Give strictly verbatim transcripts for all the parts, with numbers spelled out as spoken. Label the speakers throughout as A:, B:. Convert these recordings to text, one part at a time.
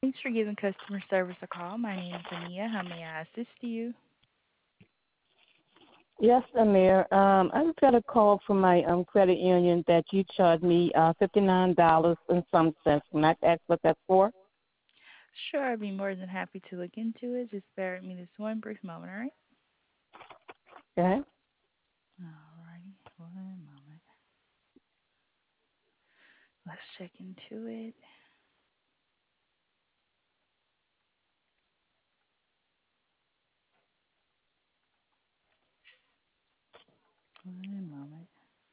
A: Thanks for giving customer service a call. My name is Ania. How may I assist you?
B: Yes, Amir. Um, I just got a call from my um credit union that you charged me uh fifty nine dollars and some cents. Can I ask what that's for?
A: Sure, I'd be more than happy to look into it. Just bear with me this one brief moment, all right?
B: Okay.
A: Alrighty, one moment. Let's check into it. One moment.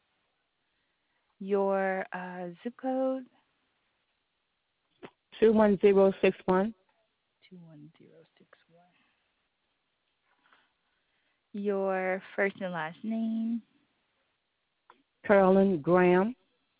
A: Your uh, zip code?
B: Two one zero six one.
A: two one zero six one. Your first and last name?
B: Carolyn Graham.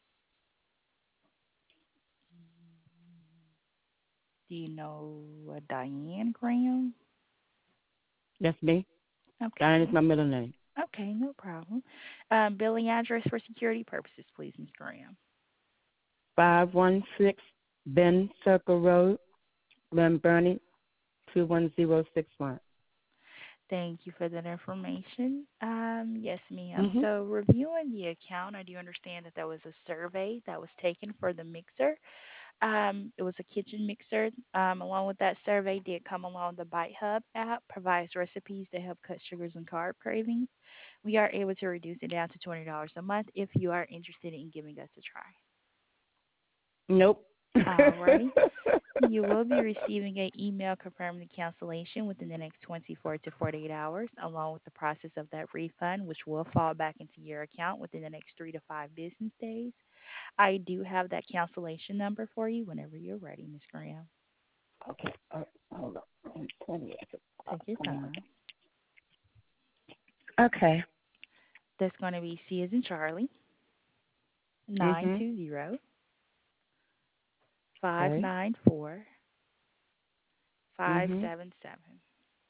A: Do you know uh, Diane Graham?
B: That's me. Diane is
A: Okay.
B: my middle name.
A: Okay, no problem. Um, billing address for security purposes, please, Miss Graham.
B: Five one six Ben Circle Road, Glen Burnie, two one zero six one.
A: Thank you for that information. Um, yes, ma'am.
B: Mhm.
A: So, reviewing the account, I do understand that there was a survey that was taken for the mixer. Um, it was a kitchen mixer. Um, along with that survey, did come along the Bite Hub app, provides recipes to help cut sugars and carb cravings. We are able to reduce it down to twenty dollars a month if you are interested in giving us a try.
B: Nope.
A: Alrighty. You will be receiving an email confirming the cancellation within the next twenty-four to forty-eight hours, along with the process of that refund, which will fall back into your account within the next three to five business days. I do have that cancellation number for you whenever you're ready, Miss Graham.
B: Okay. Uh, hold on. twenty.
A: Take your time.
B: Okay.
A: That's going to be C as in Charlie, nine
B: Mhm.
A: two zero five
B: Okay.
A: nine four five
B: Mhm.
A: seven seven.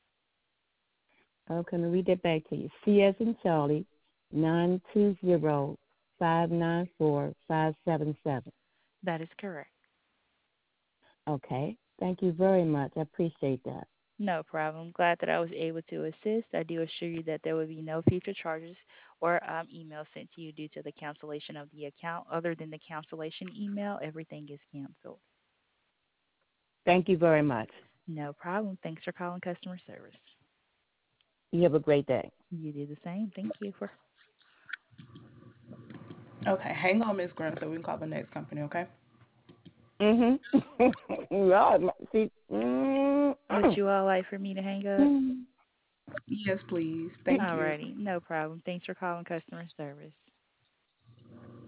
B: Okay, let me read that back to you. C as in Charlie, nine two zero five nine four five seven seven.
A: That is correct.
B: Okay. Thank you very much. I appreciate that.
A: No problem. Glad that I was able to assist. I do assure you that there will be no future charges or um, email sent to you due to the cancellation of the account. Other than the cancellation email, everything is canceled.
B: Thank you very much.
A: No problem. Thanks for calling customer service.
B: You have a great day.
A: You do the same. Thank you for.
C: Okay, hang on, Miss Graham, so we can call the next company. Okay.
B: Mhm. Yeah, see. Mm,
A: Would
B: mm,
A: you all like for me to hang up?
B: mm.
C: Yes, please. Thank you.
A: Alrighty, no problem. Thanks for calling customer service.